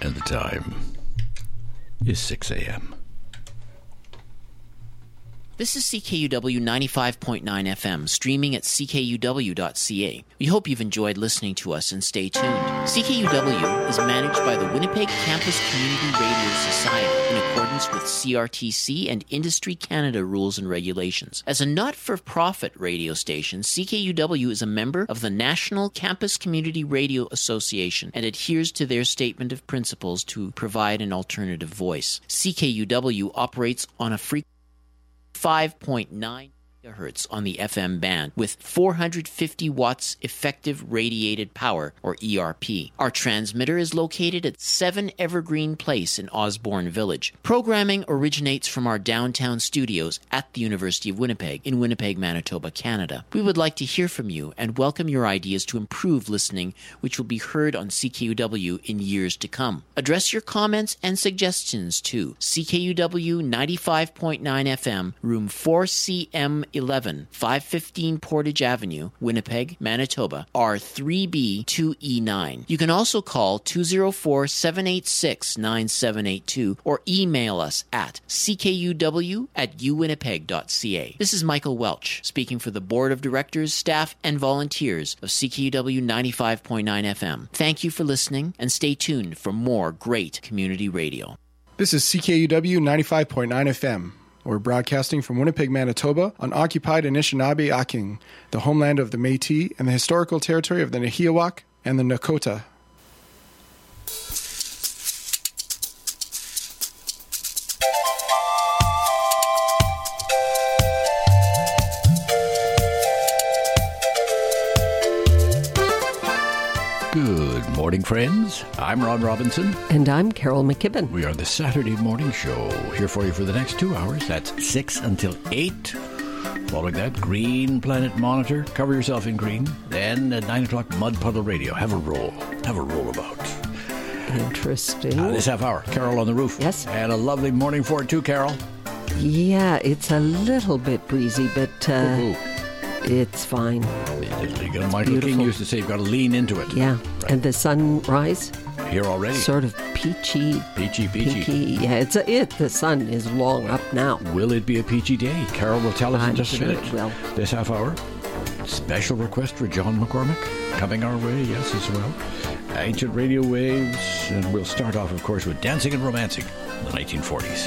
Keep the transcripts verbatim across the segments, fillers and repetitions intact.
And the time is six a.m. This is C K U W ninety-five point nine F M, streaming at c k u w dot c a. We hope you've enjoyed listening to us and stay tuned. C K U W is managed by the Winnipeg Campus Community Radio Society in accordance with C R T C and Industry Canada rules and regulations. As a not-for-profit radio station, C K U W is a member of the National Campus Community Radio Association and adheres to their statement of principles to provide an alternative voice. C K U W operates on a frequency five point nine gigahertz on the F M band with four hundred fifty watts effective radiated power, or E R P. Our transmitter is located at seven Evergreen Place in Osborne Village. Programming originates from our downtown studios at the University of Winnipeg in Winnipeg, Manitoba, Canada. We would like to hear from you and welcome your ideas to improve listening, which will be heard on C K U W in years to come. Address your comments and suggestions to C K U W ninety-five point nine F M, room four C M eleven, five fifteen Portage Avenue, Winnipeg, Manitoba, R three B two E nine. You can also call two oh four, seven eight six, nine seven eight two or email us at c k u w at u winnipeg dot c a. This is Michael Welch, speaking for the Board of Directors, staff, and volunteers of C K U W ninety-five point nine F M. Thank you for listening, and stay tuned for more great community radio. This is C K U W ninety-five point nine F M. We're broadcasting from Winnipeg, Manitoba, on occupied Anishinaabe-Aking, the homeland of the Métis and the historical territory of the Nahiawak and the Nakota. Good morning, friends. I'm Ron Robinson. And I'm Carol McKibben. We are the Saturday Morning Show, here for you for the next two hours. That's six until eight. Following that, Green Planet Monitor. Cover yourself in green. Then at nine o'clock, Mud Puddle Radio. Have a roll. Have a roll about. Interesting. Uh, this half hour, Carol on the roof. Yes. And a lovely morning for it too, Carol. Yeah, it's a little bit breezy, but uh, Ooh. it's fine. Michael beautiful. King used to say you've got to lean into it. Yeah, Right. and the sunrise, Here already. sort of peachy, Peachy, peachy. pinky. Yeah, it's a, it. The sun is long up now. Will it be a peachy day? Carol will tell us I'm in just sure a minute. it will. This half hour, special request for John McCormick coming our way, yes, as well. Ancient radio waves, and we'll start off, of course, with Dancing and Romancing in the nineteen forties.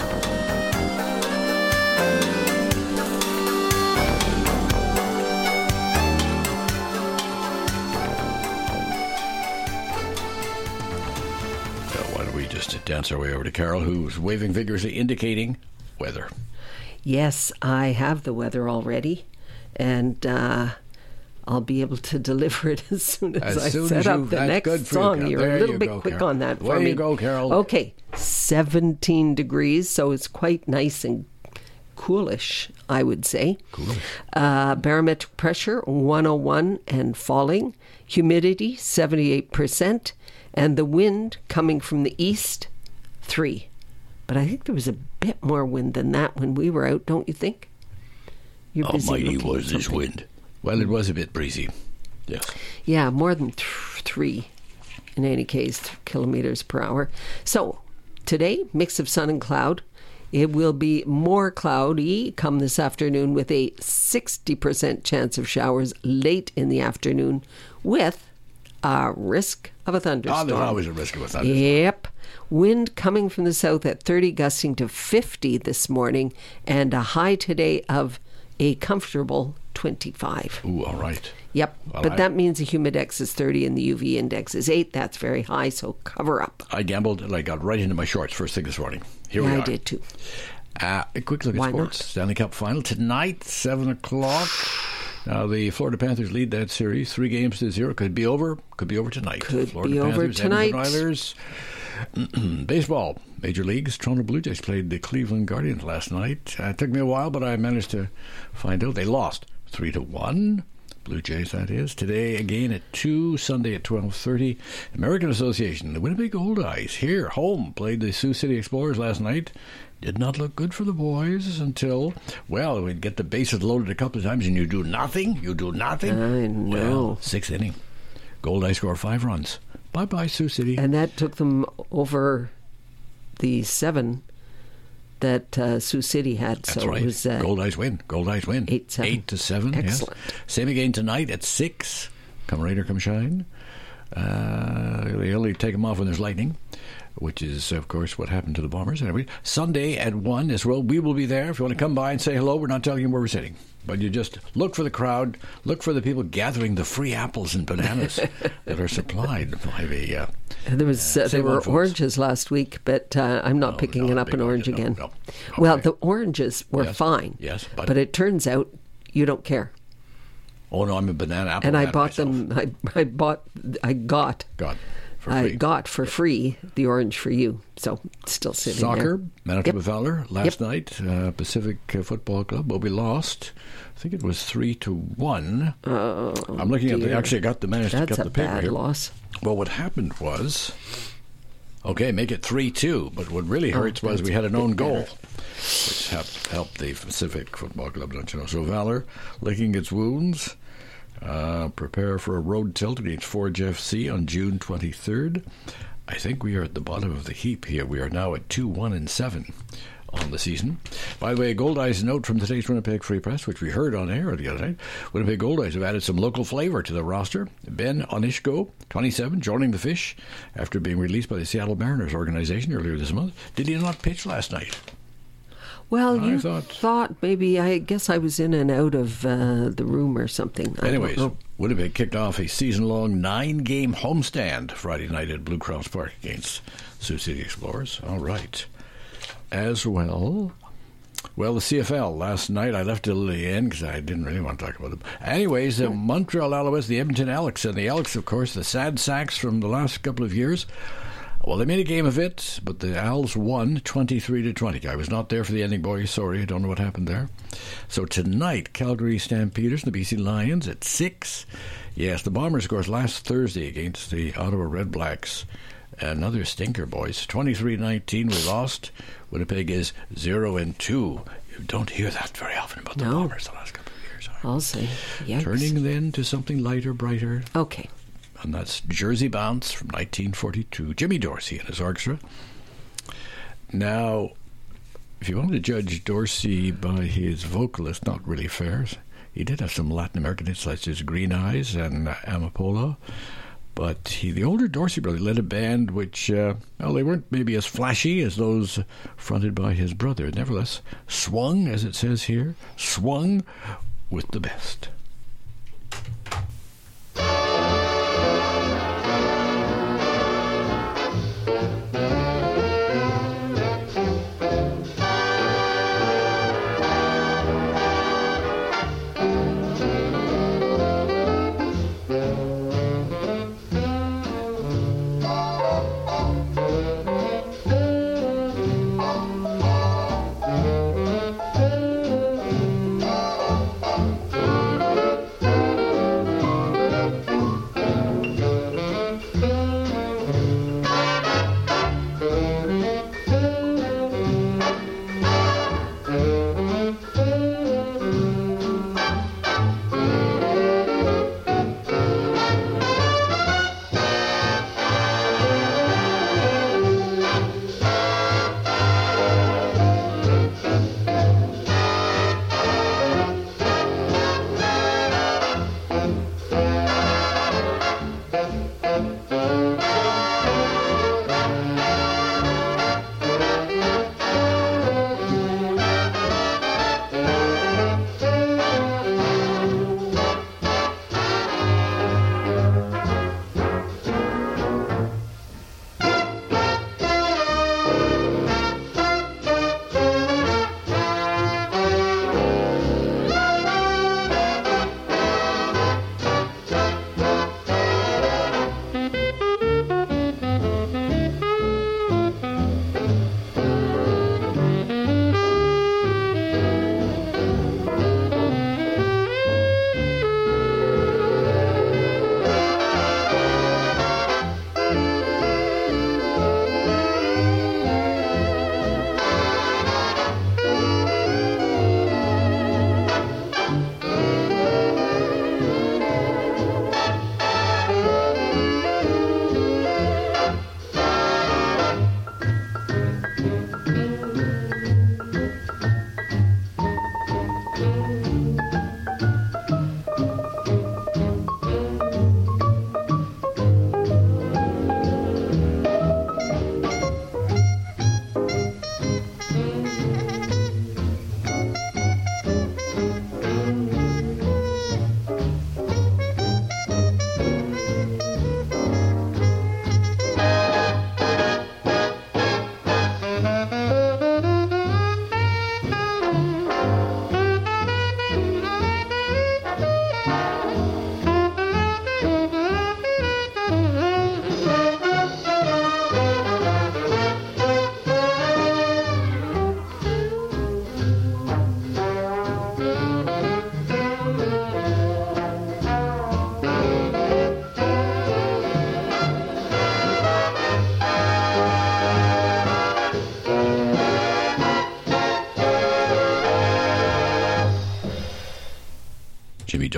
Just to dance our way over to Carol, who's waving vigorously, indicating weather. Yes, I have the weather already, and uh, I'll be able to deliver it as soon as, As I soon set as up you- the that's next good for you, song. Carol. You're There a little you bit go, quick Carol. on that for Way me. you go, Carol. Okay, seventeen degrees, so it's quite nice and coolish, I would say. Coolish. Uh, barometric pressure, one oh one and falling. Humidity, seventy-eight percent. And the wind coming from the east, three. But I think there was a bit more wind than that when we were out, don't you think? You're busy Almighty looking was at this something. wind. Well, it was a bit breezy. Yes. Yeah, more than th- three, in any case, th- kilometers per hour. So, today, mix of sun and cloud. It will be more cloudy come this afternoon with a sixty percent chance of showers late in the afternoon with a risk of a thunderstorm. Oh, there's always a risk of a thunderstorm. Yep. Wind coming from the south at thirty, gusting to fifty this morning, and a high today of a comfortable twenty-five. Ooh, all right. Yep, Well, but I- that means the humidex is thirty and the U V index is eight. That's very high, so cover up. I gambled and I got right into my shorts first thing this morning. Here yeah, we are. I did too. Uh, a quick look at Why sports. not? Stanley Cup final tonight, seven o'clock. Now, the Florida Panthers lead that series three games to zero. Could be over. Could be over tonight. Could Florida be over Panthers, tonight. Edmonton Oilers. Baseball. Major Leagues. Toronto Blue Jays played the Cleveland Guardians last night. Uh, it took me a while, but I managed to find out they lost three to one. Blue Jays, that is. Today, again at two, Sunday at twelve thirty. American Association, the Winnipeg Gold Eyes, here, home, played the Sioux City Explorers last night. Did not look good for the boys until, well, we'd get the bases loaded a couple of times and you do nothing. You do nothing. I know. Well, sixth inning. Gold Eyes score five runs. Bye-bye, Sioux City. And that took them over the seven that uh, Sioux City had. That's so right. It was, uh, Goldeyes win. Goldeyes win. Eight, seven. Eight to seven. Excellent. Yes. Same again tonight at six. Come rain or come shine. Uh, they only take them off when there's lightning, which is, of course, what happened to the Bombers. Anyway, Sunday at one as well. We will be there. If you want to come by and say hello, we're not telling you where we're sitting. But you just look for the crowd, look for the people gathering the free apples and bananas that are supplied by the... Uh, there was uh, uh, there were folks. oranges last week, but uh, I'm not No, picking no, it up big an orange orange, no, again. no. Well, Okay. the oranges were Yes, fine. yes, but- but it turns out you don't care. Oh, no, I'm a banana apple And I man bought myself. them. I, I bought. I got. God, for I free. got for free the orange for you. So it's still sitting Soccer, there. Manitoba Yep. Valor last Yep. night, uh, Pacific uh, Football Club. Well, we lost. I think it was three to one. Oh, I'm looking at the. dear. Actually, I got the managed to That's get a the paper bad here. loss. Well, what happened was, okay, make it three two. But what really Oh, hurts was that's we had an a own bit goal, better. which helped, helped the Pacific Football Club, don't you know? So Valor licking its wounds. Uh, prepare for a road tilt against Forge F C on June twenty-third. I think we are at the bottom of the heap here. We are now at two one and seven on the season. By the way, a Goldeyes note from today's Winnipeg Free Press, which we heard on air the other night. Winnipeg Goldeyes have added some local flavor to the roster. Ben Onishko, twenty-seven, joining the Fish after being released by the Seattle Mariners organization earlier this month. Did he not pitch last night? Well, I you thought- thought... maybe, I guess I was in and out of uh, the room or something. I don't Anyways, know. Winnipeg kicked off a season-long nine-game homestand Friday night at Blue Cross Park against Sioux City Explorers. All right. As well, well, the C F L last night, I left it till the end because I didn't really want to talk about them. Anyways, the Montreal Alouettes, the Edmonton Elks, and the Elks, of course, the sad sacks from the last couple of years. Well, they made a game of it, but the Owls won twenty-three to twenty. I was not there for the ending, boys. Sorry, I don't know what happened there. So tonight, Calgary Stampeders and the B C Lions at six. Yes, the Bombers, of course, last Thursday against the Ottawa Red Blacks. Another stinker, boys. twenty-three nineteen, we lost. Winnipeg is zero and two. You don't hear that very often about the No. Bombers the last couple of years. I'll say, yikes. Turning then to something lighter, brighter. Okay. And that's Jersey Bounce from nineteen forty-two. Jimmy Dorsey and his orchestra. Now, if you want to judge Dorsey by his vocalist, not really fair. He did have some Latin American hits such as Green Eyes and uh, Amapola. But he, the older Dorsey brother led a band which, uh, well, they weren't maybe as flashy as those fronted by his brother. Nevertheless, swung, as it says here, swung with the best.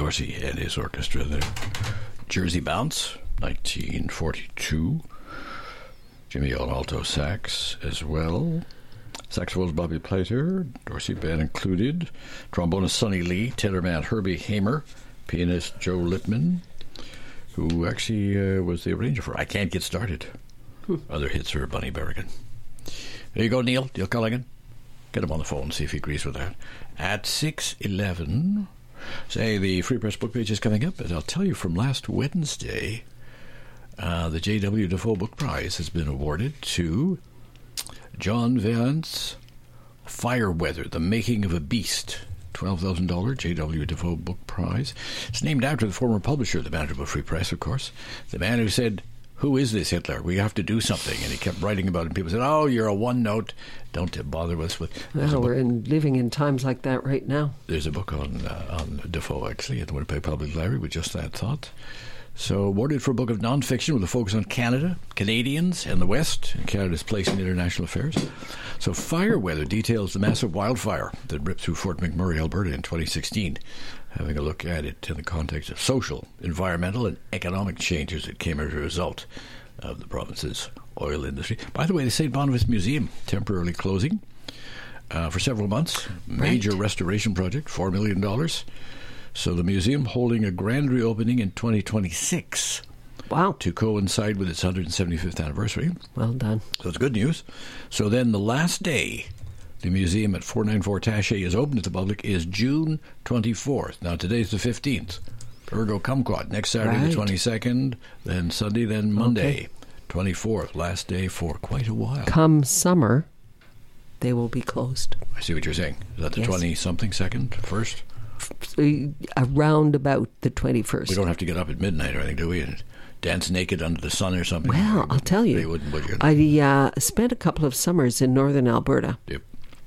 Dorsey and his orchestra there. Jersey Bounce, nineteen forty-two. Jimmy on alto sax as well. Saxophones Bobby Plater, Dorsey Band included. Trombonist Sonny Lee, tenor man Herbie Hamer, pianist Joe Littman, who actually uh, was the arranger for I Can't Get Started. Hmm. Other hits are Bunny Berrigan. There you go, Neil. Neil Culligan. Get him on the phone, see if he agrees with that. At six eleven, say the Free Press book page is coming up, but I'll tell you from last Wednesday, uh, the J W Defoe Book Prize has been awarded to John Vance Fireweather, The Making of a Beast. twelve thousand dollars J W Defoe Book Prize. It's named after the former publisher of the Manitoba Free Press, of course. The man who said, "Who is this Hitler? We have to do something." And he kept writing about it. And people said, "Oh, you're a one-note. Don't bother us with..." Well, we're in, living in times like that right now. There's a book on uh, on Defoe, actually, at the Winnipeg Public Library with just that thought. So, awarded for a book of nonfiction with a focus on Canada, Canadians, and the West, and Canada's place in international affairs. So, Fireweather details the massive wildfire that ripped through Fort McMurray, Alberta in twenty sixteen, having a look at it in the context of social, environmental, and economic changes that came as a result of the province's oil industry. By the way, the Saint Boniface Museum temporarily closing uh, for several months. Major right. restoration project, four million dollars. So the museum holding a grand reopening in twenty twenty-six. Wow. To coincide with its one hundred seventy-fifth anniversary. Well done. So it's good news. So then the last day the museum at four ninety-four Taché is open to the public is June twenty-fourth. Now today's the fifteenth. Ergo Kumquat. Next Saturday right. the twenty-second, then Sunday, then Monday, okay. twenty-fourth. Last day for quite a while. Come summer, they will be closed. I see what you're saying. Is that the twenty-something, second, first? Around about the twenty-first. We don't have to get up at midnight or anything, do we? And dance naked under the sun or something? Well, I'll tell you. They wouldn't, would you? I uh, spent a couple of summers in northern Alberta. Yep.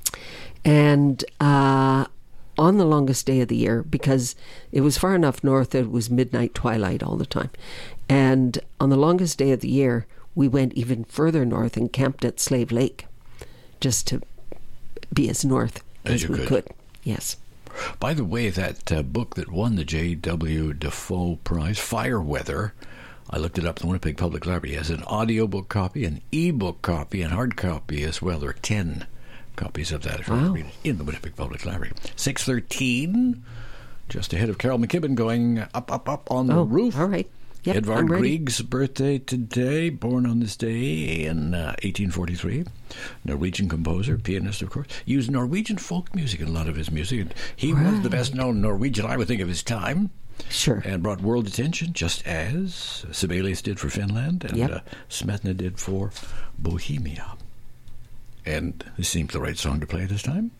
And uh, on the longest day of the year, because it was far enough north that it was midnight twilight all the time. And on the longest day of the year, we went even further north and camped at Slave Lake, just to be as north as, as we could. could. Yes. By the way, that uh, book that won the J W Defoe Prize, Fireweather, I looked it up in the Winnipeg Public Library. It has an audiobook copy, an e-book copy, and hard copy as well. There are ten copies of that if you want to read it in the Winnipeg Public Library. six thirteen, just ahead of Carol McKibben going up, up, up on the oh, roof. All right. Yep, Edvard Grieg's birthday today, born on this day in uh, eighteen forty-three. Norwegian composer, pianist, of course. Used Norwegian folk music in a lot of his music. He right. was the best-known Norwegian, I would think, of his time. Sure. And brought world attention, just as Sibelius did for Finland and yep. uh, Smetana did for Bohemia. And this seems the right song to play this time.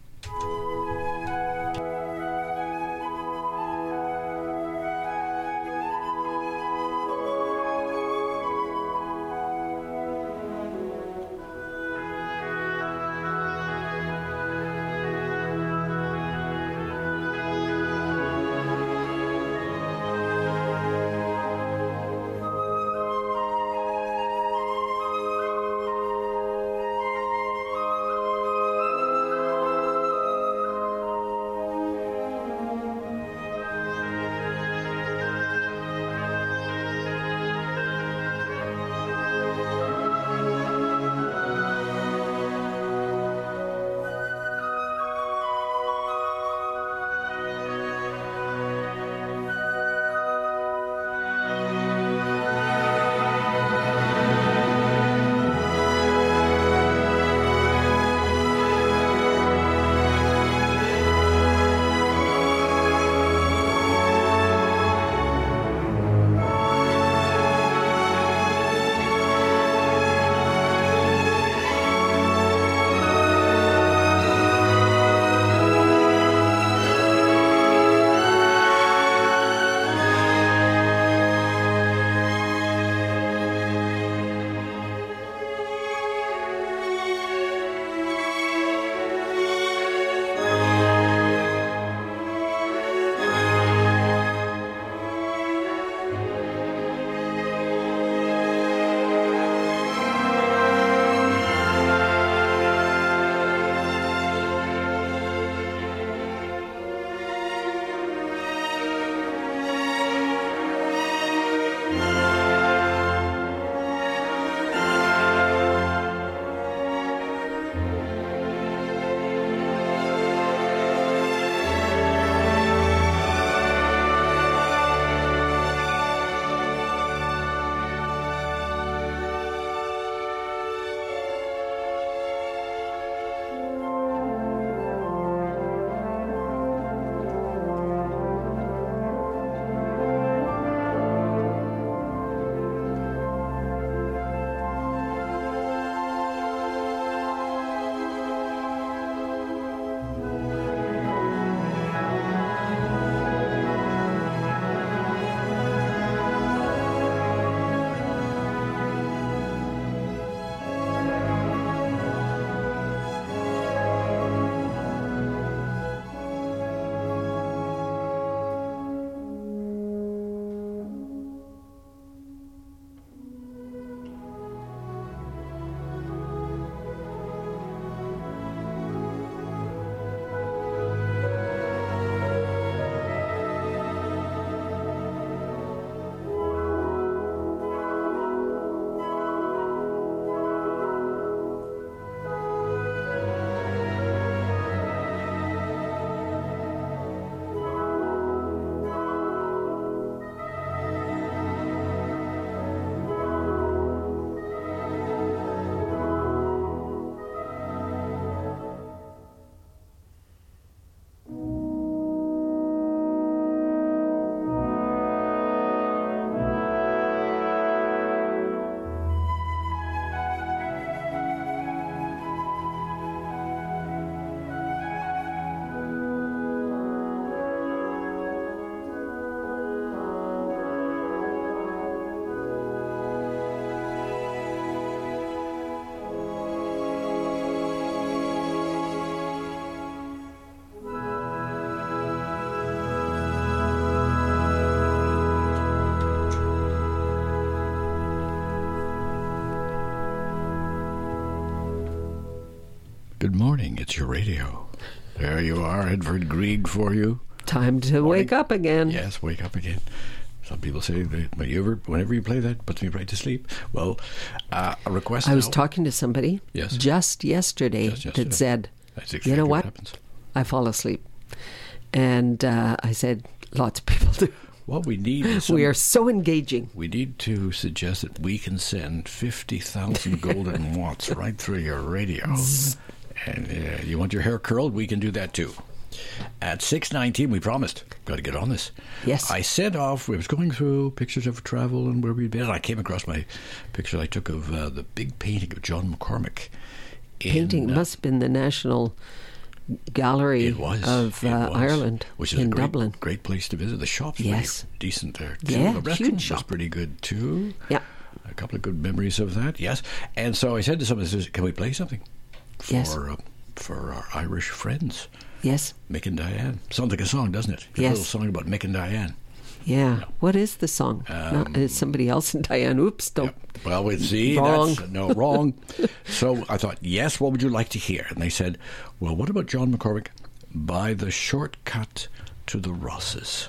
Good morning. It's your radio. There you are, Edvard Grieg for you. Time to Morning. wake up again. Yes, wake up again. Some people say, that when you ever, whenever you play that, puts me right to sleep. Well, uh, a request I was now. talking to somebody Yes. just yesterday, Just yesterday. that said, That's you exactly know what what? happens. I fall asleep. And uh, I said, lots of people do. What we need is some, We are so engaging. we need to suggest that we can send fifty thousand golden watts right through your radio. And uh, you want your hair curled? We can do that too. At six nineteen, we promised. Got to get on this. Yes. I sent off, I was going through pictures of travel and where we'd been, and I came across my picture I took of uh, the big painting of John McCormick. in, Painting uh, must have been the National Gallery It was of it uh, was, Ireland which is in a great, Dublin. great place to visit. The shops Yes. were decent there too. Yeah, the huge restaurant was shop. pretty good too. Yeah. A couple of good memories of that. Yes, and so I said to someone, I says, "Can we play something for Yes. uh, for our Irish friends, Yes. Mick and Diane?" Sounds like a song, doesn't it? A Yes. little song about Mick and Diane. Yeah. What is the song? Not, it's somebody else in Diane. Oops. Don't. Yep. Well, we see Wrong. that's no wrong. So I thought, yes, what would you like to hear? And they said, well, what about John McCormick? By the Shortcut to the Rosses.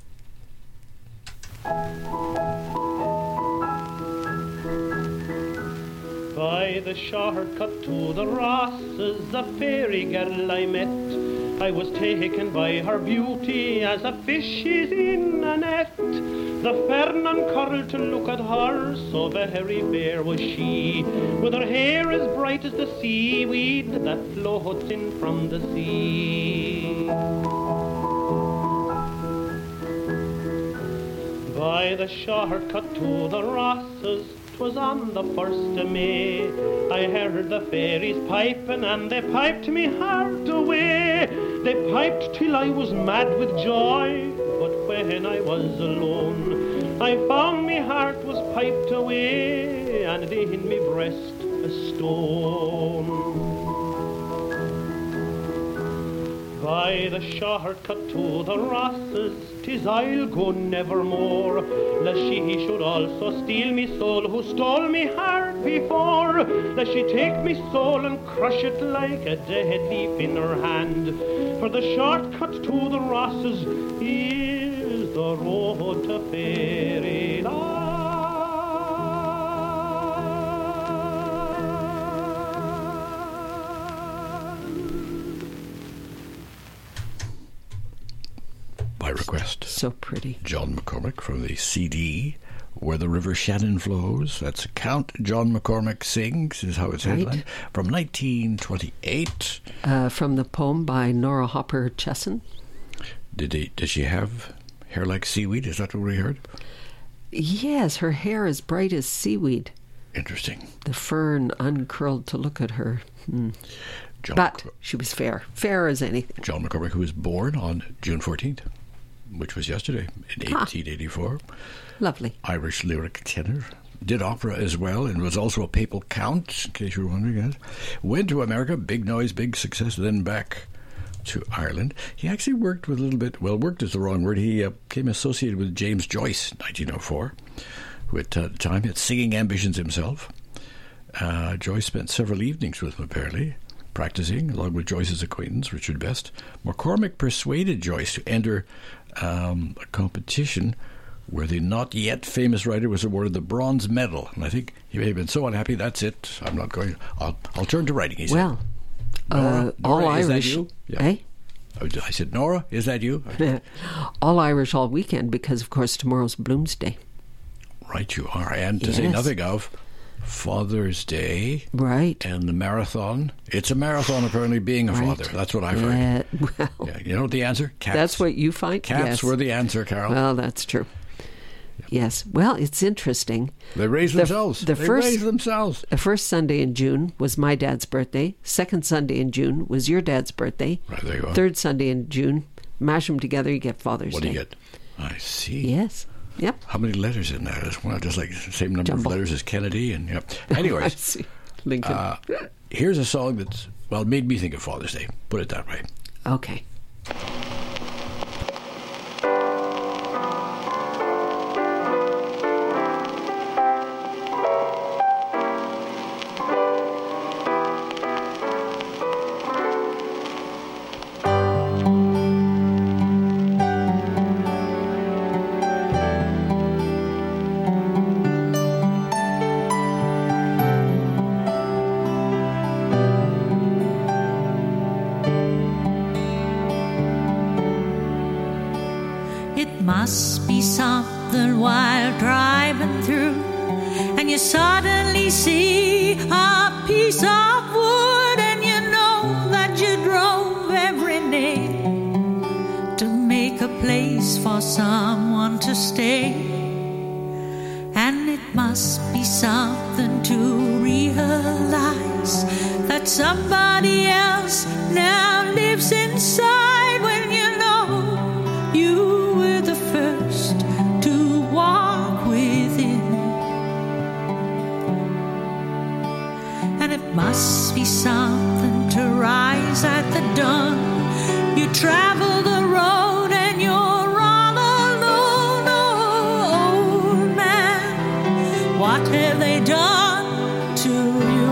By the shortcut to the Rosses, a fairy girl I met. I was taken by her beauty as a fish is in a net. The fern uncurled to look at her, so very fair was she, with her hair as bright as the seaweed that floats in from the sea. By the shortcut to the Rosses, 'twas on the first of May, I heard the fairies piping, and they piped me heart away. They piped till I was mad with joy, but when I was alone, I found me heart was piped away, and in me breast a stone. By the shortcut to the Rosses, 'tis I'll go nevermore, lest she should also steal me soul, who stole me heart before. Lest she take me soul and crush it like a dead leaf in her hand. For the shortcut to the Rosses is the road to fairyland. By request. So pretty. John McCormick from the C D Where the River Shannon Flows. That's Count John McCormick Sings, is how it's Right. headlined. From nineteen twenty-eight. Uh, from the poem by Nora Hopper Chesson. Did he? Did she have hair like seaweed? Is that what we heard? Yes, her hair is bright as seaweed. Interesting. The fern uncurled to look at her. Hmm. John But McCor- she was fair. Fair as anything. John McCormick, who was born on June fourteenth, which was yesterday, in Ah. eighteen eighty-four. Lovely. Irish lyric tenor. Did opera as well, and was also a papal count, in case you were wondering. Yes. Went to America, big noise, big success, then back to Ireland. He actually worked with a little bit, well, worked is the wrong word. He uh, became associated with James Joyce, nineteen oh four, who at the time had singing ambitions himself. Uh, Joyce spent several evenings with him, apparently, practicing, along with Joyce's acquaintance, Richard Best. McCormick persuaded Joyce to enter um, a competition where the not yet famous writer was awarded the bronze medal. And I think he may have been so unhappy, that's it, I'm not going, I'll, I'll turn to writing, he said. Well, Nora, uh, Nora, all is that Irish. you? Yeah. Eh? I said, Nora, is that you? all Irish all weekend because, of course, tomorrow's Bloomsday. Right, you are. And to say Yes. nothing of Father's Day Right. and the marathon. It's a marathon, apparently, being a Right. father. That's what I've heard. Yeah, well, Yeah, you know what the answer? Cats. that's what you find? Cats Yes. were the answer, Carol. Well, that's true. Yes. Well, it's interesting. they raised the- themselves. the they first- raised themselves. The first Sunday in June was my dad's birthday. Second Sunday in June was your dad's birthday. Right, there you are. Third Sunday in June, mash them together, you get Father's What Day. do you get? I see. Yes. Yep. How many letters in that as well? Just like the same number Jumble. of letters as Kennedy. And yep. I Anyways, see. Lincoln. uh, here's a song that's, well, made me think of Father's Day. Put it that way. Okay. must be something while driving through, and you suddenly see a piece of wood, and you know that you drove every day to make a place for someone to stay. And it must be something to realize that somebody else now lives inside, when you know you were the first to walk within. And it must be something to rise at the dawn. You travel the road and you're all alone. Oh, old man, what have they done to you?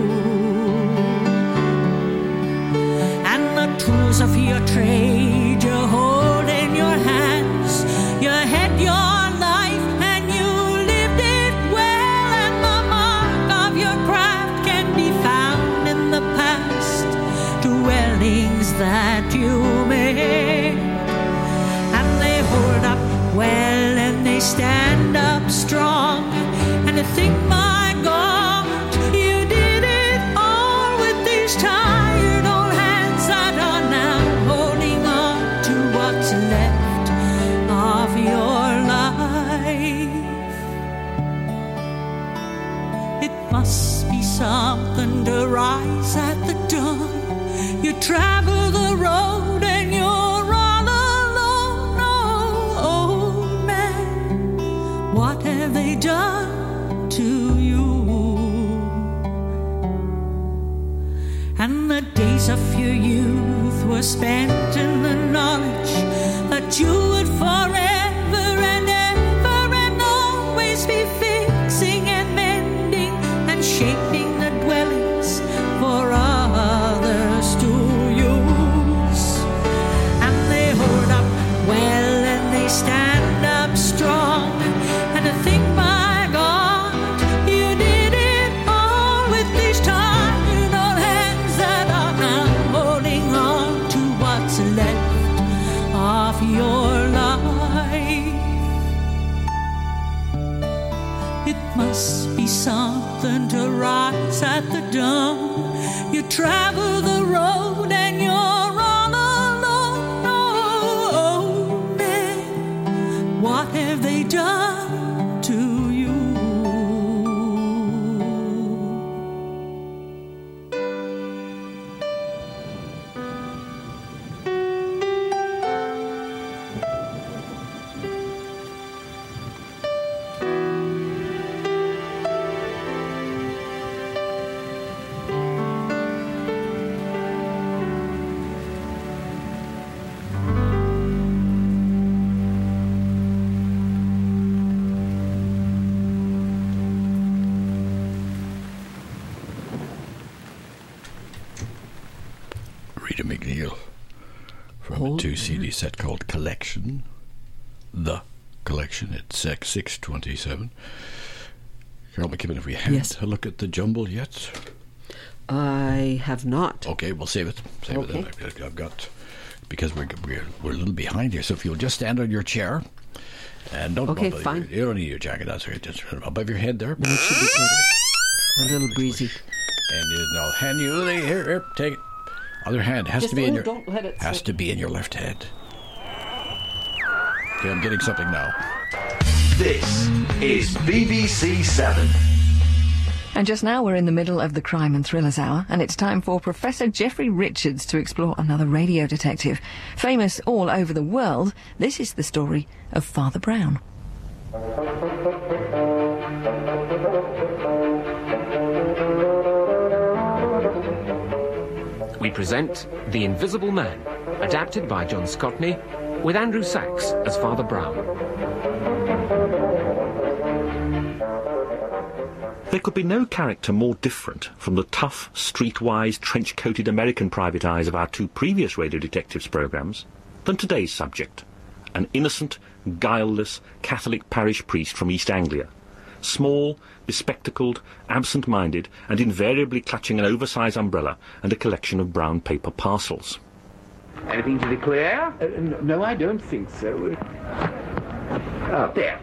And the tools of your trade you hold in your hands. You had your life and you lived it well, and the mark of your craft can be found in the past dwellings that you made. And they hold up well and they stand up strong, and I think, my God, you did it all with these tired old hands that are now holding on to what's left of your life. It must be something to rise at the dawn. You travel the road and you're all alone. Oh, old man, what have they done to you? And the days of your youth were spent in the knowledge that you would forever and ever and always be fixing and mending and shaping the dwellings for others to use. And they hold up well and they stand up strong, and I think, my God, you did it all with these tired old hands that are now holding on to what's left of your life. It must be something to rise at the dawn. You travel the road and you're all alone. Oh, old man, what have they done to you? Rita McNeil from a two C D set called Collection. The Collection at six twenty-seven. Carol McKibben, have we had Yes. a look at the jumble yet? I have not. Okay, we'll save it. Save Okay. it then. I've- I've got, because we're, we're we're a little behind here. So if you'll just stand on your chair and don't. Okay, bubble- fine. You don't need your jacket. That's right. Just above your head there. It should be good. A little breezy. And you- I'll hand you the here. Here, take it. Other hand has Just- to be in oh, your. don't let it has slip. to be in your left hand. Okay, I'm getting something now. This is B B C Seven. And just now we're in the middle of the Crime and Thrillers Hour, and it's time for Professor Jeffrey Richards to explore another radio detective. Famous all over the world, this is the story of Father Brown. We present The Invisible Man, adapted by John Scotney, with Andrew Sachs as Father Brown. There could be no character more different from the tough, streetwise, trench-coated American private eyes of our two previous radio detectives programmes than today's subject, an innocent, guileless Catholic parish priest from East Anglia, small, bespectacled, absent-minded, and invariably clutching an oversized umbrella and a collection of brown paper parcels. Anything to declare? Uh, no, I don't think so. Oh, there.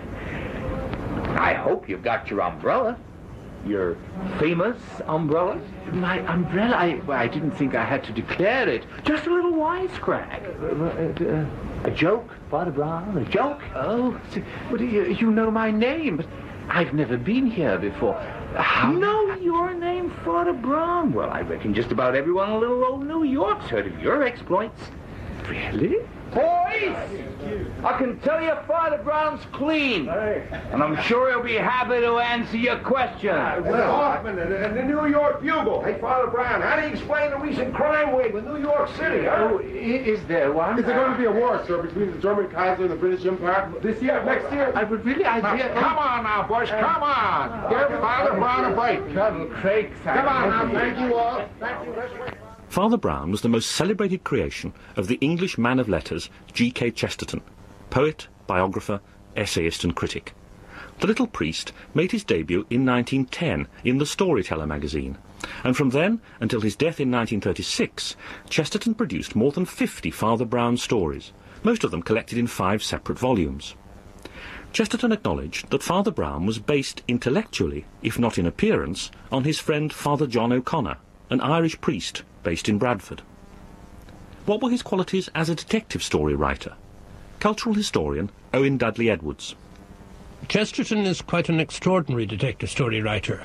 I hope you've got your umbrella. Your famous umbrella? My umbrella? I, well, I didn't think I had to declare it. Just a little wisecrack. Uh, uh, a joke, Father Brown? A joke? Oh, but you, you know my name, but I've never been here before. How? Know your name, Father Brown? Well, I reckon just about everyone in little old New York's heard of your exploits. Really? Boys, I can tell you Father Brown's clean, and I'm sure he'll be happy to answer your question. Well, Hoffman and, and the New York Bugle. Hey, Father Brown, how do you explain the recent crime wave in New York City? Huh? Oh, is there one? Is there going to be a war, sir, between the German Kaiser and the British Empire this year, next year? I would really, I now, really... Come on now, boys, come on. Give Father Brown a break. Colonel Craig, come on now, thank you all. Thank you. Let's wait. Father Brown was the most celebrated creation of the English man of letters G K Chesterton, poet, biographer, essayist and critic. The Little Priest made his debut in nineteen ten in the Storyteller magazine, and from then until his death in nineteen thirty-six, Chesterton produced more than fifty Father Brown stories, most of them collected in five separate volumes. Chesterton acknowledged that Father Brown was based intellectually, if not in appearance, on his friend Father John O'Connor, an Irish priest based in Bradford. What were his qualities as a detective story writer? Cultural historian Owen Dudley Edwards. Chesterton is quite an extraordinary detective story writer.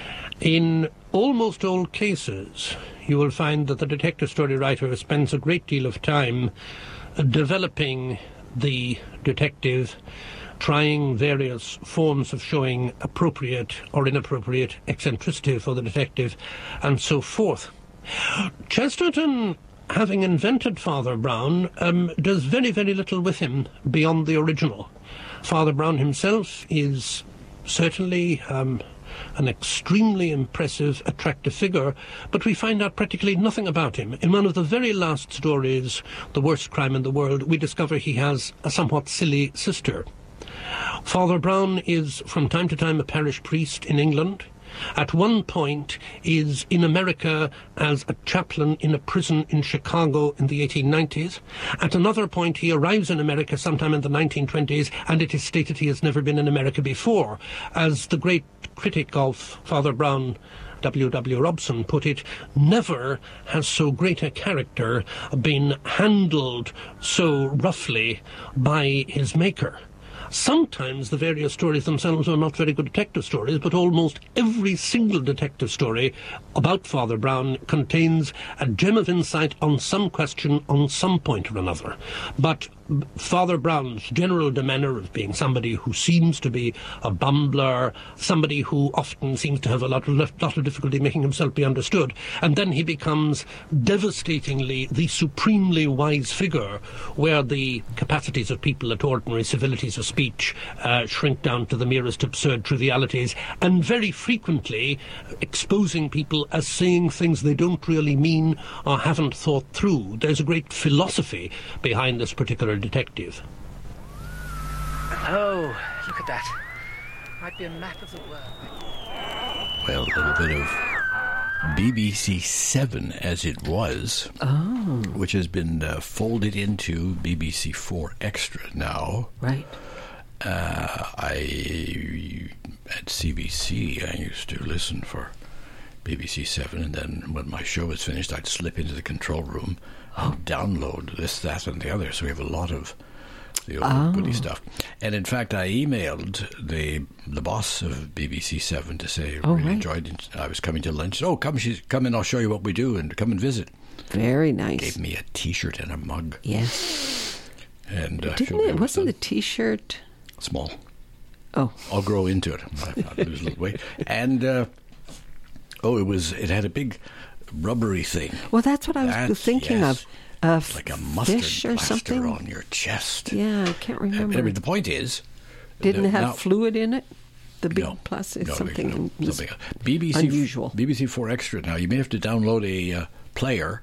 In almost all cases, you will find that the detective story writer spends a great deal of time developing the detective, trying various forms of showing appropriate or inappropriate eccentricity for the detective, and so forth. Chesterton, having invented Father Brown, um, does very, very little with him beyond the original. Father Brown himself is certainly um, an extremely impressive, attractive figure, but we find out practically nothing about him. In one of the very last stories, The Worst Crime in the World, we discover he has a somewhat silly sister. Father Brown is from time to time a parish priest in England. At one point is in America as a chaplain in a prison in Chicago in the eighteen nineties. At another point he arrives in America sometime in the nineteen twenties, and it is stated he has never been in America before. As the great critic of Father Brown, W W Robson, put it, never has so great a character been handled so roughly by his maker. Sometimes the various stories themselves are not very good detective stories, but almost every single detective story about Father Brown contains a gem of insight on some question on some point or another. But Father Brown's general demeanour of being somebody who seems to be a bumbler, somebody who often seems to have a lot of, lot of difficulty making himself be understood, and then he becomes devastatingly the supremely wise figure, where the capacities of people at ordinary civilities of speech uh, shrink down to the merest absurd trivialities, and very frequently exposing people as saying things they don't really mean or haven't thought through. There's a great philosophy behind this particular detective. Oh, look at that. Might be a map of the world. Well, a little bit of B B C Seven as it was, oh. which has been uh, folded into B B C Four Extra now. Right. Uh, I, at C B C, I used to listen for B B C Seven, and then when my show was finished, I'd slip into the control room and download this, that, and the other. So we have a lot of the old oh. goody stuff. And in fact, I emailed the the boss of B B C Seven to say, oh, really right. enjoyed it. I was coming to lunch. Oh, come, she's, come in, I'll show you what we do, and come and visit. Very nice. Gave me a T-shirt and a mug. Yes. And uh, Didn't it? Wasn't the T-shirt small? Oh. I'll grow into it. I'll lose a little weight. And, uh, oh, it was, it had a big rubbery thing. Well, that's what I was That's, thinking yes. of. Uh, like a mustard fish or plaster something on your chest. Yeah, I can't remember. I mean, the point is, didn't the, it have now, fluid in it? The big no, plastic, no, something, no, something B B C unusual. B B C Four Extra. Now you may have to download a uh, player,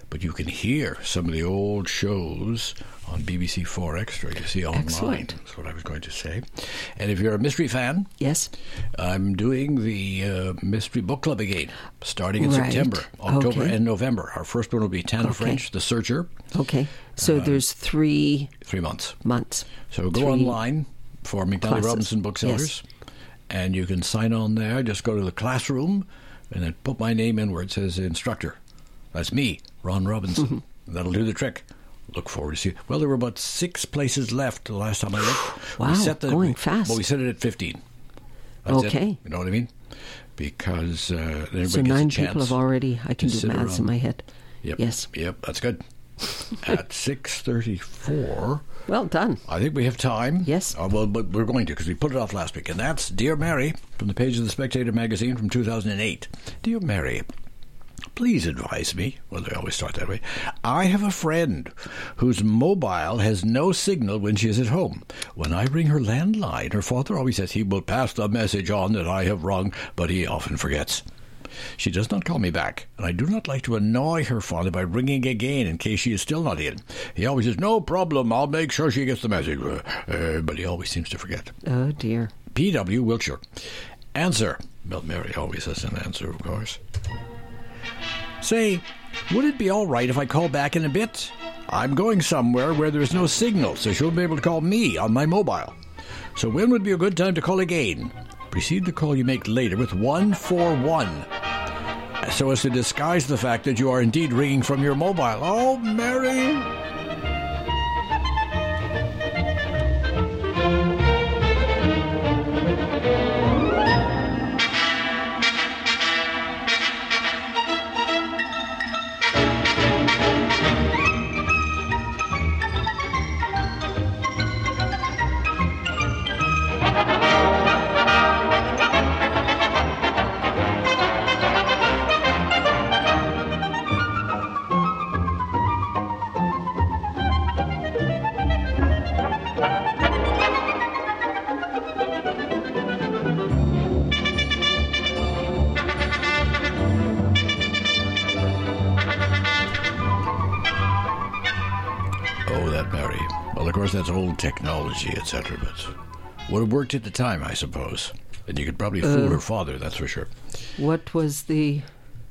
but you can hear some of the old shows on B B C four Extra, you see, online. Excellent. That's what I was going to say. And if you're a mystery fan, yes, I'm doing the uh, Mystery Book Club again, starting in Right. September, October, Okay. and November. Our first one will be Tana Okay. French, The Searcher. Okay. So Uh, there's three Three months. months. So go Three online for McNally classes. Robinson Booksellers, and you can sign on there. Just go to the classroom and then put my name in where it says instructor. That's me, Ron Robinson. Mm-hmm. That'll do the trick. Look forward to see. Well, there were about six places left the last time I looked. Wow, we set the, going fast. Well, we set it at fifteen. That's Okay. it. You know what I mean? Because uh, then everybody So gets nine a chance people have already. I can to do sit maths in around. my head. Yep. Yes. Yep. That's good. At six thirty-four. Well done. I think we have time. Yes. Uh, well, but we're going to because we put it off last week. And that's Dear Mary from the page of the Spectator magazine from two thousand eight. Dear Mary, please advise me. Well, they always start that way. I have a friend whose mobile has no signal when she is at home. When I ring her landline, her father always says he will pass the message on that I have rung, but he often forgets. She does not call me back, and I do not like to annoy her father by ringing again in case she is still not in. He always says, no problem, I'll make sure she gets the message. Uh, uh, but he always seems to forget. Oh, dear. P W, Wiltshire. Answer. Well, Mary always has an answer, of course. Say, would it be all right if I call back in a bit? I'm going somewhere where there's no signal, so she'll be able to call me on my mobile. So when would be a good time to call again? Precede the call you make later with one four one, so as to disguise the fact that you are indeed ringing from your mobile. Oh, Mary! Oh, that Mary. Well, of course, that's old technology, et cetera, but would have worked at the time, I suppose. And you could probably fool Uh, her father, that's for sure. What was the...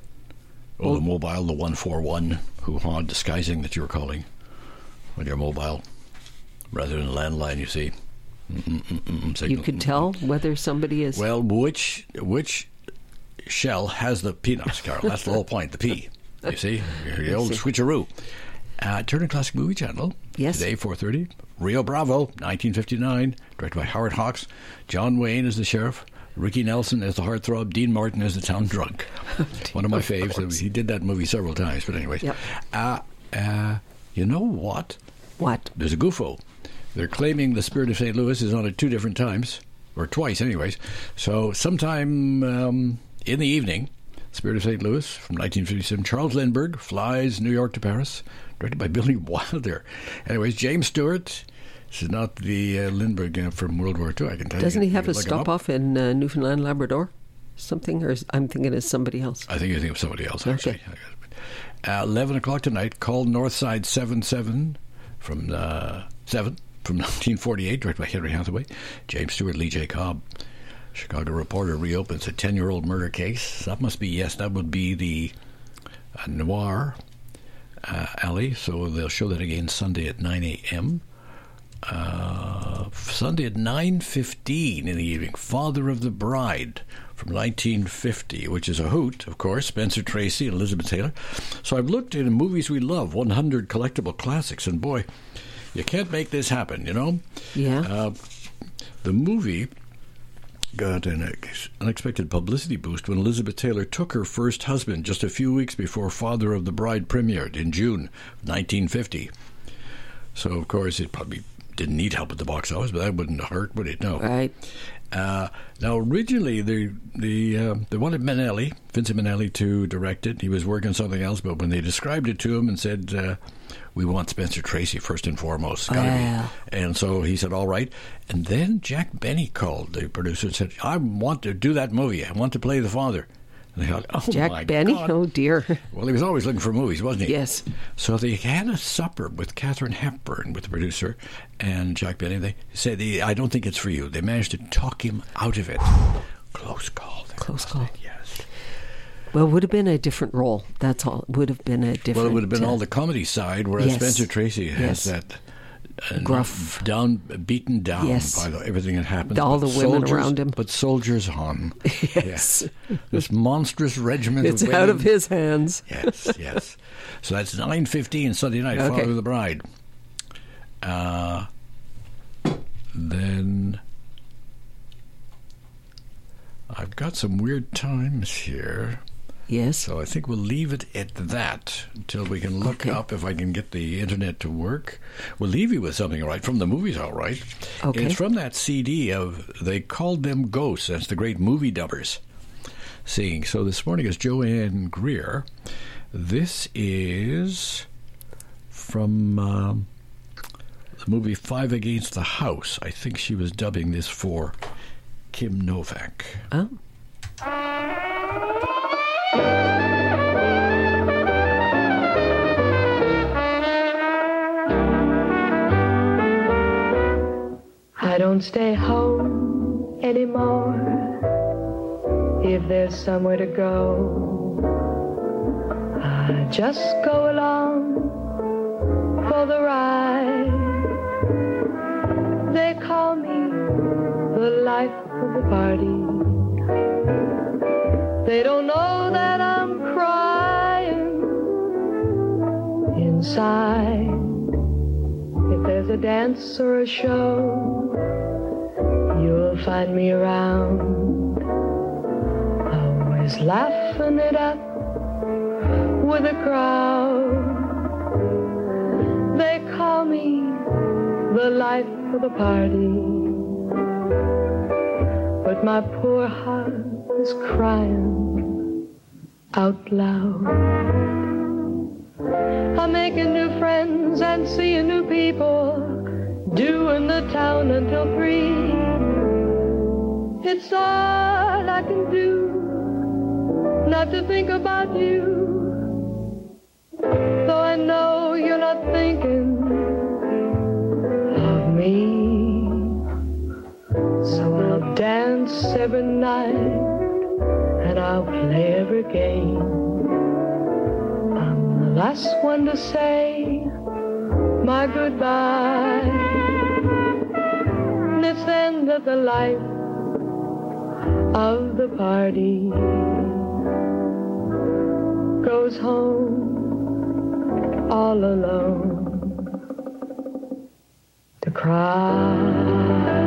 Oh, the mobile, the one four one, hoo-ha, disguising that you were calling on your mobile rather than a landline, you see. Mm-mm-mm-mm, You signal. could tell whether somebody is... Well, which which shell has the peanuts, Carol? That's the whole point, the P. You see? The old switcheroo. Uh, Turner Classic Movie Channel. Yes. Today, four thirty. Rio Bravo, nineteen fifty-nine, directed by Howard Hawks. John Wayne as the sheriff. Ricky Nelson as the heartthrob. Dean Martin as the town drunk. One of my faves. He did that movie several times, but anyways. Yep. Uh, uh, you know what? What? There's a goofo. They're claiming the Spirit of Saint Louis is on at two different times, or twice anyways. So sometime um, in the evening, Spirit of Saint Louis from nineteen fifty-seven, Charles Lindbergh flies New York to Paris, directed by Billy Wilder. Anyways, James Stewart. This is not the uh, Lindbergh uh, from World War Two, I can tell Doesn't you. he have You a can look him stop up. off in uh, Newfoundland, Labrador? Something? Or is, I'm thinking it's somebody else. I think you think of somebody else, actually. Okay. Uh, eleven o'clock tonight, call Northside seven seven from uh, seven from nineteen forty-eight, directed by Henry Hathaway. James Stewart, Lee J. Cobb. Chicago Reporter reopens a ten-year-old murder case. That must be, yes, that would be the uh, Noir uh, Alley. So they'll show that again Sunday at nine a.m. Uh, Sunday at nine fifteen in the evening, Father of the Bride from nineteen fifty, which is a hoot, of course, Spencer Tracy and Elizabeth Taylor. So I've looked in movies we love, one hundred collectible classics, and boy, you can't make this happen, you know? Yeah. Uh, the movie got an unexpected publicity boost when Elizabeth Taylor took her first husband just a few weeks before Father of the Bride premiered in June nineteen fifty. So, of course, it probably didn't need help at the box office, but that wouldn't hurt, would it? No. Right. Uh, now, originally, the the uh, they wanted Minnelli, Vincent Minnelli, to direct it. He was working on something else, but when they described it to him and said, uh, we want Spencer Tracy first and foremost, it's gotta Wow. be. And so he said, all right. And then Jack Benny called the producer and said, I want to do that movie. I want to play the father. And they thought, oh, Jack my Benny? God. Oh, dear. Well, he was always looking for movies, wasn't he? Yes. So they had a supper with Katharine Hepburn, with the producer, and Jack Benny. They said, I don't think it's for you. They managed to talk him out of it. Close call. There, Close call. It? Yes. Well, it would have been a different role. That's all. It would have been a different... Well, it would have been uh, all the comedy side, whereas yes. Spencer Tracy has Yes. that... Uh, Gruff. Down, beaten down Yes. by the, everything that happens. All but the women soldiers, around him. But soldiers on. Yes. This monstrous regiment It's of women. out of his hands. Yes, yes. So that's nine fifteen Sunday night, Okay. Father of the Bride. Uh, then I've got some weird times here. Yes. So I think we'll leave it at that until we can look Okay. up if I can get the internet to work. We'll leave you with something, all right, from the movies, all right. Okay. It's from that C D of They Called Them Ghosts. That's the great movie dubbers singing. So this morning is Joanne Greer. This is from um, the movie Five Against the House. I think she was dubbing this for Kim Novak. Oh. I don't stay home anymore. If there's somewhere to go, I just go along for the ride. They call me the life of the party. They don't know that I'm crying inside. If there's a dance or a show, you'll find me around, always laughing it up with a crowd. They call me the life of the party, but my poor heart is crying out loud. I'm making new friends and seeing new people, doing the town until three. It's all I can do, not to think about you. Though I know you're not thinking of me. So I'll dance every night and I'll play every game. I'm the last one to say my goodbye. And it's the end of the life of the party. Goes home all alone to cry.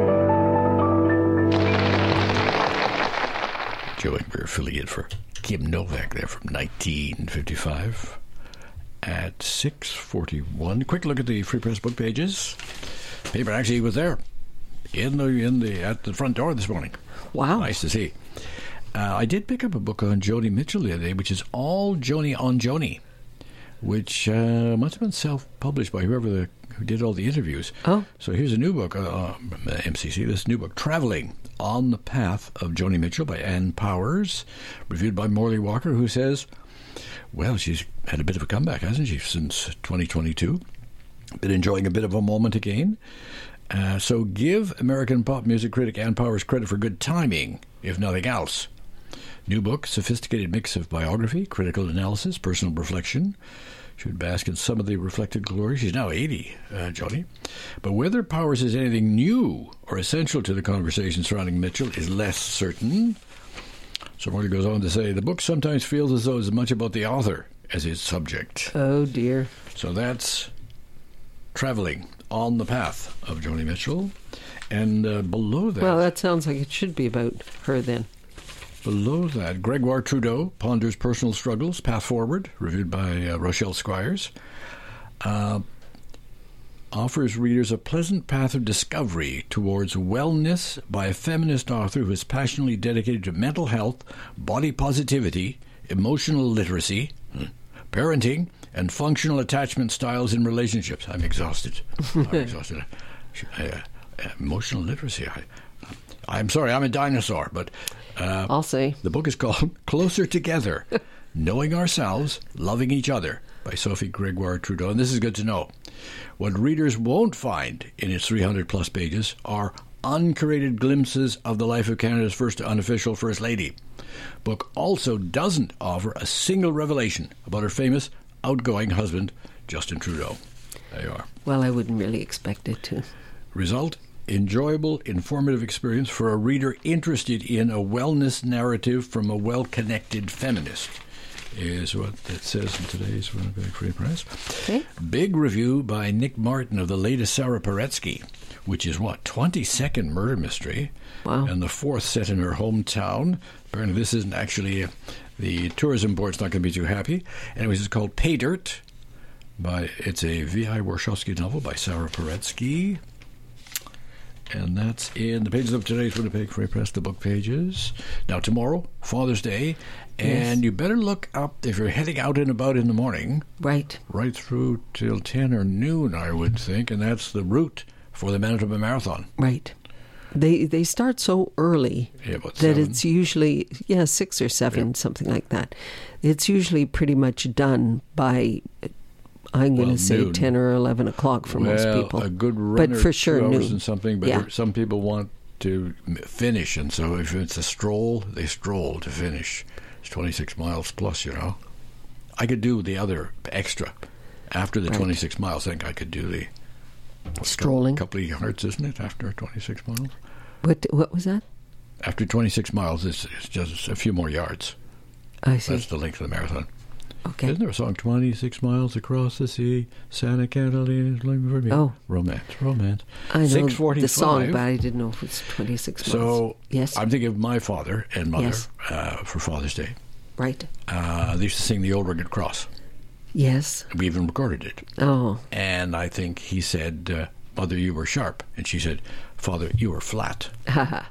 Joe Ingber, affiliate for Kim Novak there from nineteen fifty-five at six forty-one. Quick look at the Free Press book pages. Paper actually was there in the in the at the front door this morning. Wow, nice to see. Uh, I did pick up a book on Joni Mitchell the other day, which is all Joni on Joni, which uh, must have been self-published by whoever the, who did all the interviews. Oh. So here's a new book, uh, M C C, this new book, Traveling on the Path of Joni Mitchell by Ann Powers, reviewed by Morley Walker, who says, well, she's had a bit of a comeback, hasn't she, since twenty twenty-two. Been enjoying a bit of a moment again. Uh, so give American pop music critic Ann Powers credit for good timing, if nothing else. New book, sophisticated mix of biography, critical analysis, personal reflection. She would bask in some of the reflected glory. She's now eighty, uh, Joni. But whether Powers is anything new or essential to the conversation surrounding Mitchell is less certain. So Morley goes on to say, the book sometimes feels as though it's as much about the author as its subject. Oh, dear. So that's Traveling on the Path of Joni Mitchell. And uh, below that... Well, that sounds like it should be about her then. Below that, Gregoire Trudeau ponders personal struggles, path forward, reviewed by uh, Rochelle Squires, uh, offers readers a pleasant path of discovery towards wellness by a feminist author who is passionately dedicated to mental health, body positivity, emotional literacy, parenting, and functional attachment styles in relationships. I'm exhausted. I'm exhausted. Uh, emotional literacy. I, I'm sorry, I'm a dinosaur, but... Uh, I'll say. The book is called Closer Together, Knowing Ourselves, Loving Each Other by Sophie Gregoire Trudeau. And this is good to know. What readers won't find in its three hundred plus pages are uncurated glimpses of the life of Canada's first unofficial First Lady. Book also doesn't offer a single revelation about her famous outgoing husband, Justin Trudeau. There you are. Well, I wouldn't really expect it to. Result? Enjoyable, informative experience for a reader interested in a wellness narrative from a well-connected feminist, is what it says in today's Winnipeg Free Press. Okay. Big review by Nick Martin of the latest Sarah Paretsky, which is, what, twenty-second murder mystery? Wow. And the fourth set in her hometown. Apparently this isn't actually, uh, the tourism board's not going to be too happy. Anyways, it's called Pay Dirt. By, it's a V I Warshawski novel by Sarah Paretsky. And that's in the pages of today's Winnipeg Free Press, the book pages. Now, tomorrow, Father's Day, and Yes. you better look up, if you're heading out and about in the morning, Right. right through till ten or noon, I would think, and that's the route for the Manitoba Marathon. Right. They they start so early Yeah, about that seven. it's usually, yeah, six or seven, something like that. It's usually pretty much done by, I'm going to Well, say noon. ten or eleven o'clock for most Well, people. a good run but or for sure two hours noon. and something, but Yeah. some people want to m- finish, and so if it's a stroll, they stroll to finish. It's twenty-six miles plus, you know. I could do the other extra. After the Right. twenty-six miles, I think I could do the Strolling. couple of yards, isn't it, after twenty-six miles? What what was that? After twenty-six miles, it's, it's just a few more yards. I see. That's the length of the marathon. Okay. Isn't there a song, twenty-six miles across the sea, Santa Catalina is looking for me? Oh. Romance, romance. I know six forty-five. the song, but I didn't know if it's twenty-six So miles. Yes. I'm thinking of my father and mother Yes. uh, for Father's Day. Right. Uh, they used to sing the Old Rugged Cross. Yes. We even recorded it. Oh. And I think he said, uh, Mother, you were sharp. And she said, Father, you were flat. Haha.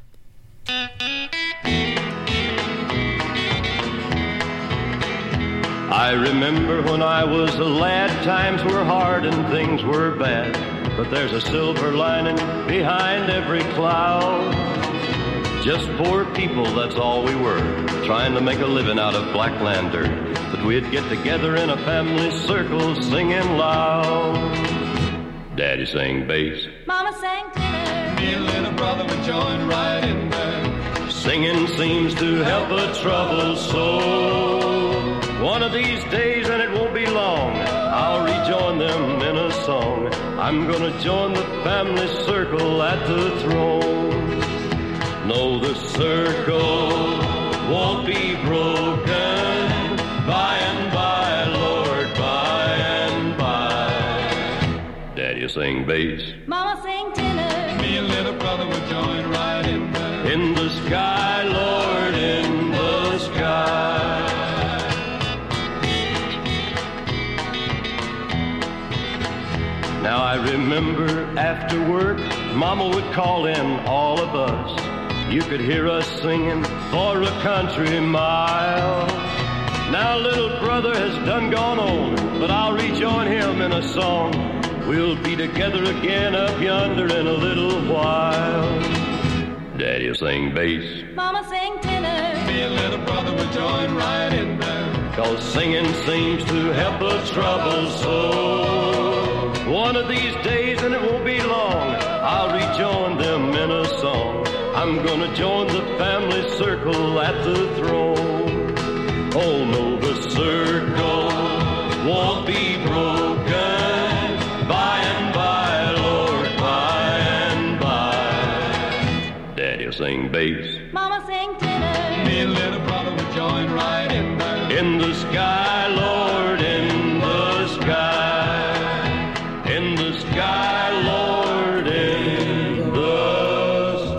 I remember when I was a lad, times were hard and things were bad. But there's a silver lining behind every cloud. Just poor people, that's all we were, trying to make a living out of black land dirt. But we'd get together in a family circle singing loud. Daddy sang bass, Mama sang tenor. me and little brother would join right in there. Singing seems to help a troubled soul. One of these days, and it won't be long, I'll rejoin them in a song. I'm gonna join the family circle at the throne. No, the circle won't be broken by and by, Lord, by and by. Daddy sing bass, Mama sang tenor. me and little brother will join right in there. In the sky, Lord, in the sky. Now I remember after work, Mama would call in all of us. You could hear us singing for a country mile. Now little brother has done gone on, but I'll rejoin him in a song. We'll be together again up yonder in a little while. Daddy'll sing bass, Mama sang tenor. me and little brother will join right in there. Cause singing seems to help a troubled soul. One of these days, and it won't be long, I'll rejoin them in a song. I'm gonna join the family circle at the throne. Oh no, the circle won't be broken by and by, Lord, by and by. Daddy'll sing bass, Mama sang tenor. me and little brother will join right in there. In the sky, Lord, in the sky. In the sky, Lord, in the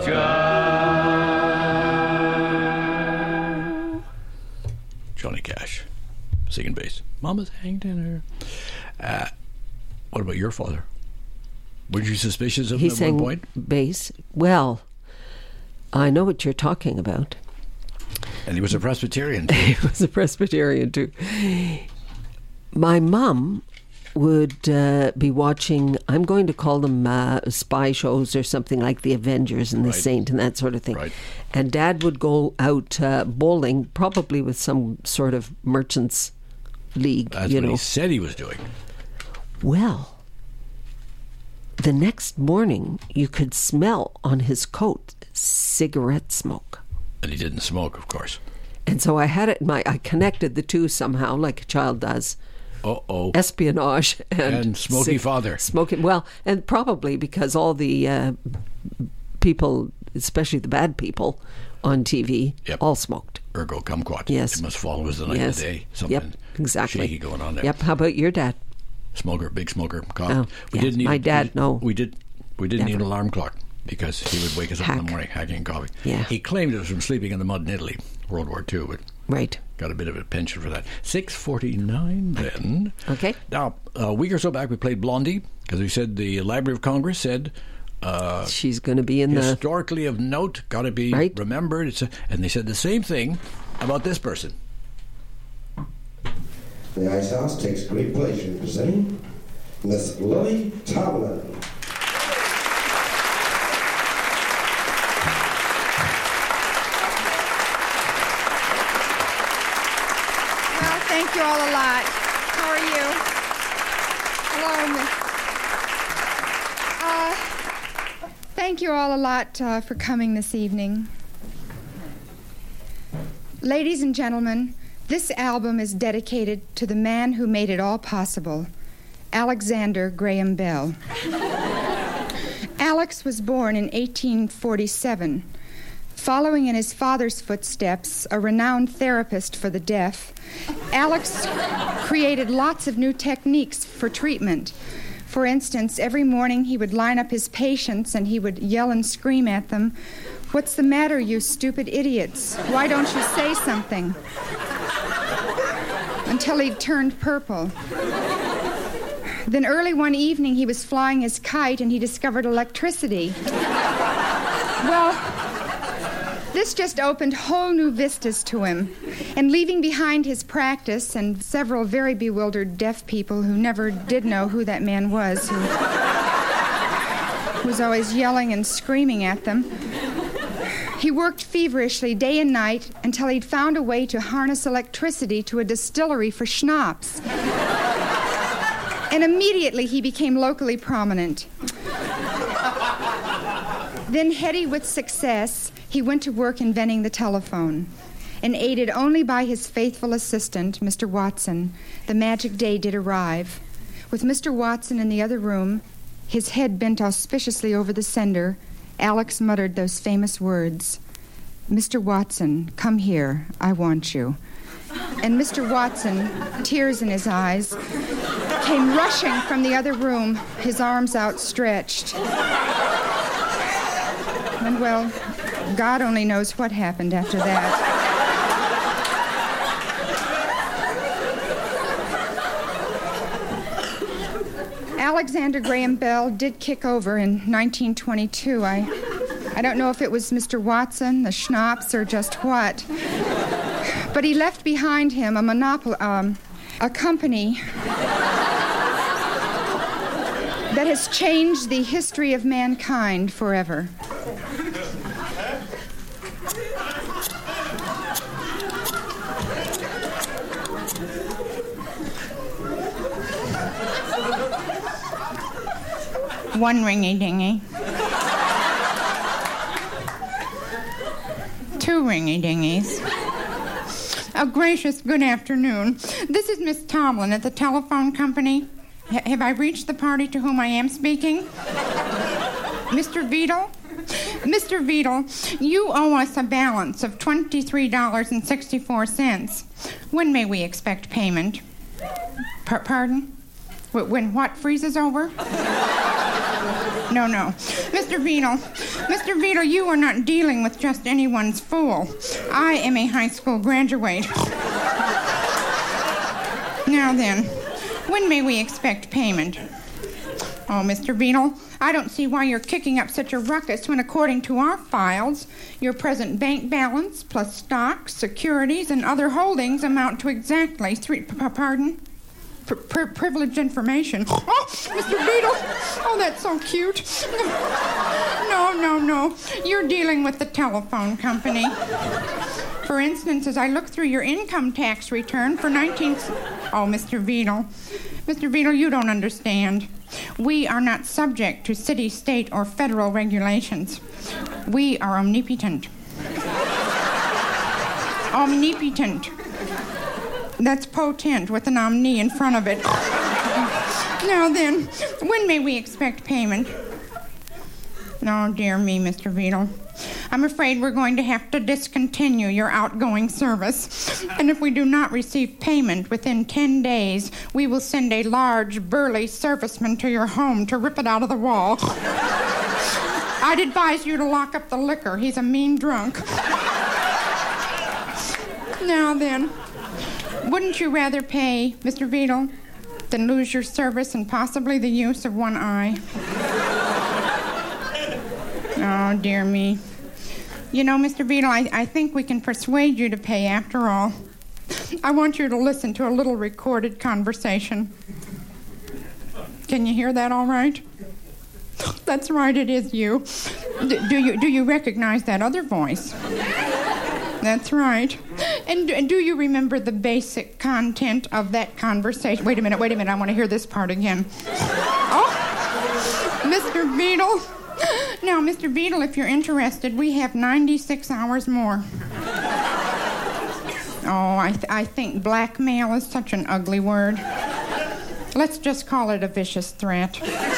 sky. Johnny Cash, singing bass. Mama's hanged in her. Uh, what about your father? Were you suspicious of He him at sang one point? bass. Well, I know what you're talking about. And he was a Presbyterian. He was a Presbyterian too. My mom would uh, be watching, I'm going to call them uh, spy shows or something like The Avengers and The Right. Saint and that sort of thing. Right. And Dad would go out uh, bowling, probably with some sort of merchants league, That's you what know. he said he was doing. Well, the next morning you could smell on his coat cigarette smoke. And he didn't smoke, of course. And so I had it in my, I connected the two somehow, like a child does. Uh-oh. Espionage and, And smoky cig- father. Smoking, well, and probably because all the uh, people, especially the bad people on T V, Yep. all smoked. Ergo kumquat. Yes. It must follow as the night Yes. and the day. Something Yep, exactly. shaky going on there. Yep. How about your dad? Smoker, big smoker. Cough. Oh, we yeah. didn't need My dad, we, no. We did. We didn't need Never. an alarm clock because he would wake us up in Hack. the morning hacking and coughing. Yeah. He claimed it was from sleeping in the mud in Italy, World War Two, but Right. got a bit of a pension for that. six forty-nine then. Okay. Now, a week or so back, we played Blondie because we said the Library of Congress said uh, she's going to be in the... historically of note, got to be Right. remembered. It's a, and they said the same thing about this person. The Ice House takes great pleasure in presenting Miss Lily Tomlin. Well, thank you all a lot. How are you? Hello, Miss. Uh, thank you all a lot uh, for coming this evening. Ladies and gentlemen, this album is dedicated to the man who made it all possible, Alexander Graham Bell. Alex was born in eighteen forty-seven. Following in his father's footsteps, a renowned therapist for the deaf, Alex created lots of new techniques for treatment. For instance, every morning he would line up his patients and he would yell and scream at them, "What's the matter, you stupid idiots? Why don't you say something?" Until he'd turned purple. Then early one evening he was flying his kite and he discovered electricity. Well, this just opened whole new vistas to him. And leaving behind his practice and several very bewildered deaf people who never did know who that man was, who was always yelling and screaming at them, he worked feverishly day and night until he'd found a way to harness electricity to a distillery for schnapps. And immediately he became locally prominent. Then, heady with success, he went to work inventing the telephone. And aided only by his faithful assistant, Mister Watson, the magic day did arrive. With Mister Watson in the other room, his head bent auspiciously over the sender, Alex muttered those famous words, "Mister Watson, come here, I want you." And Mister Watson, tears in his eyes, came rushing from the other room, his arms outstretched. And, well, God only knows what happened after that. Alexander Graham Bell did kick over in nineteen twenty-two. I, I don't know if it was Mister Watson, the schnapps, or just what. But he left behind him a monopoly, um, a company that has changed the history of mankind forever. One ringy-dingy. Two ringy-dingies. Oh, gracious, good afternoon. This is Miss Tomlin at the telephone company. H- have I reached the party to whom I am speaking? Mister Beadle? Mister Beadle, you owe us a balance of twenty-three dollars and sixty-four cents. When may we expect payment? P- pardon? W- when what freezes over? No, no. Mister Beadle, Mister Beadle, you are not dealing with just anyone's fool. I am a high school graduate. Now then, when may we expect payment? Oh, Mister Beadle, I don't see why you're kicking up such a ruckus when, according to our files, your present bank balance plus stocks, securities, and other holdings amount to exactly three... P- pardon? Pri- pri- privileged information. Oh, Mister Beetle. Oh, that's so cute. No, no, no. You're dealing with the telephone company. For instance, as I look through your income tax return for nineteen... Oh, Mister Beetle. Mister Beetle, you don't understand. We are not subject to city, state, or federal regulations. We are omnipotent. Omnipotent. That's potent with an omni in front of it. Now then, when may we expect payment? Oh, dear me, Mister Beetle. I'm afraid we're going to have to discontinue your outgoing service. And if we do not receive payment within ten days, we will send a large, burly serviceman to your home to rip it out of the wall. I'd advise you to lock up the liquor. He's a mean drunk. Now then, wouldn't you rather pay, Mister Beetle, than lose your service and possibly the use of one eye? Oh, dear me. You know, Mister Beetle, I, I think we can persuade you to pay after all. I want you to listen to a little recorded conversation. Can you hear that all right? That's right, it is you. D- do you do you recognize that other voice? That's right. And d- do you remember the basic content of that conversation? Wait a minute, wait a minute, I want to hear this part again. Oh, Mister Beetle. Now, Mister Beetle, if you're interested, we have ninety-six hours more. Oh, I, th- I think blackmail is such an ugly word. Let's just call it a vicious threat.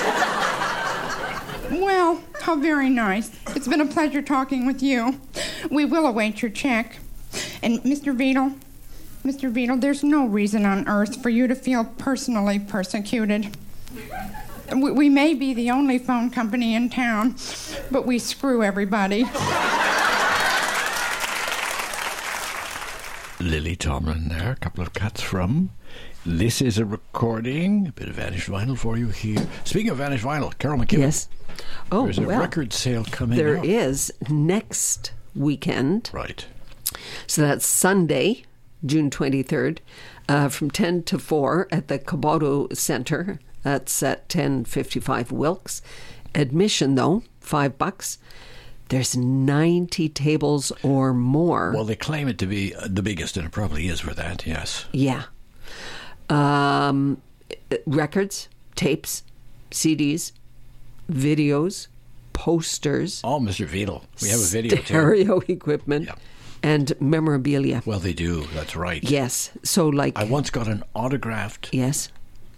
Well, how very nice. It's been a pleasure talking with you. We will await your check. And Mister Beetle, Mister Beetle, there's no reason on earth for you to feel personally persecuted. We, we may be the only phone company in town, but we screw everybody. Lily Tomlin there, a couple of cuts from. This is a recording, a bit of Vanished Vinyl for you here. Speaking of Vanished Vinyl, Carol McKibben. Yes. Oh, There's a well, record sale coming There up. is next weekend. Right. So that's Sunday, June twenty-third, uh, from ten to four at the Caboto Center. That's at ten fifty-five Wilkes. Admission, though, five bucks. There's ninety tables or more. Well, they claim it to be the biggest, and it probably is for that, yes. Yeah. Um, records, tapes, C Ds, videos, posters. Oh, Mister Beetle. We have a video, stereo equipment. Yeah. And memorabilia. Well, they do. That's right. Yes. So, like... I once got an autographed... Yes.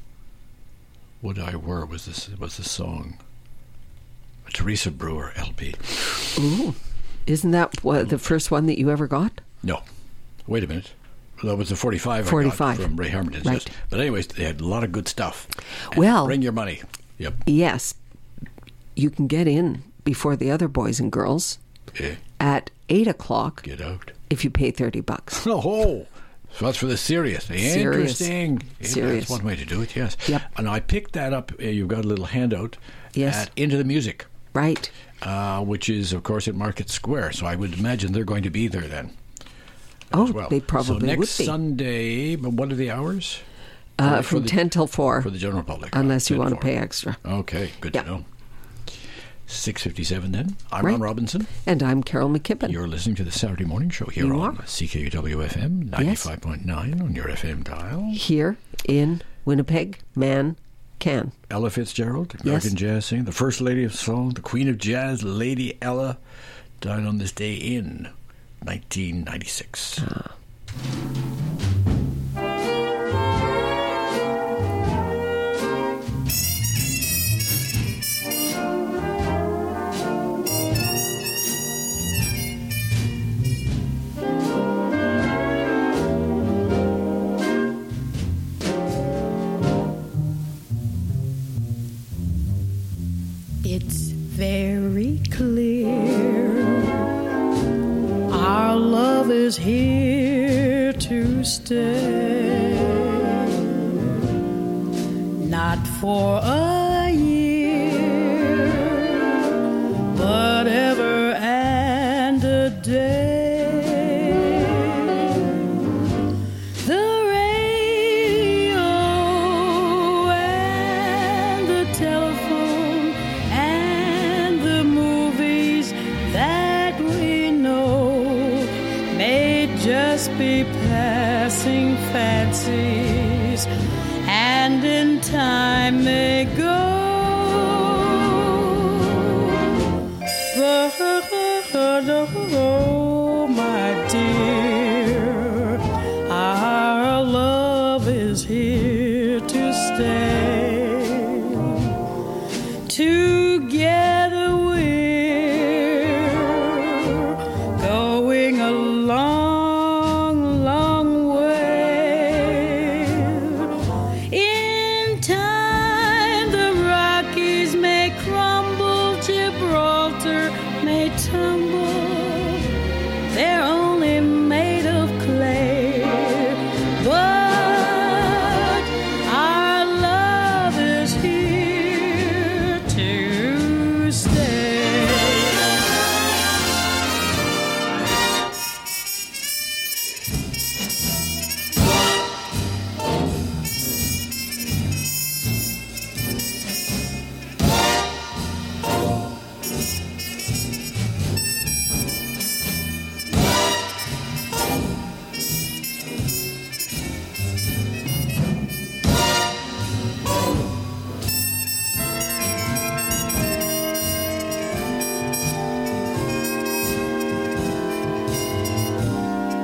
What I Were was this was the song. A Teresa Brewer L P. Ooh. Isn't that what, the first one that you ever got? No. Wait a minute. That was the forty-five, forty-five. I got from Ray Harmon. Right. Yes. But anyways, they had a lot of good stuff. And well... Bring your money. Yep. Yes. You can get in before the other boys and girls Yeah. at eight o'clock. Get out. If you pay thirty bucks. Oh, so that's for the serious. Serious. Interesting. Serious. That's one way to do it, yes. Yep. And I picked that up. Uh, you've got a little handout. Yes. At Into the Music. Right. Uh, which is, of course, at Market Square. So I would imagine they're going to be there then. Oh, as well. they probably so next would be. Sunday, but what are the hours? Uh, For from the- ten till four. For the general public. Unless you ten want to to four. pay extra. Okay, good Yeah. to know. six fifty-seven then. I'm Right. Ron Robinson. And I'm Carol McKibben. You're listening to the Saturday Morning Show here You on are. C K U W F M ninety-five point nine on your F M dial. Here in Winnipeg, Man Can. Ella Fitzgerald, American Yes. jazz singer, the First Lady of Soul, the Queen of Jazz, Lady Ella, died on this day in nineteen ninety-six. Ah. It's very clear our love is here to stay, not for a year, but ever and a day. The radio just be passing fancies, and in time may go.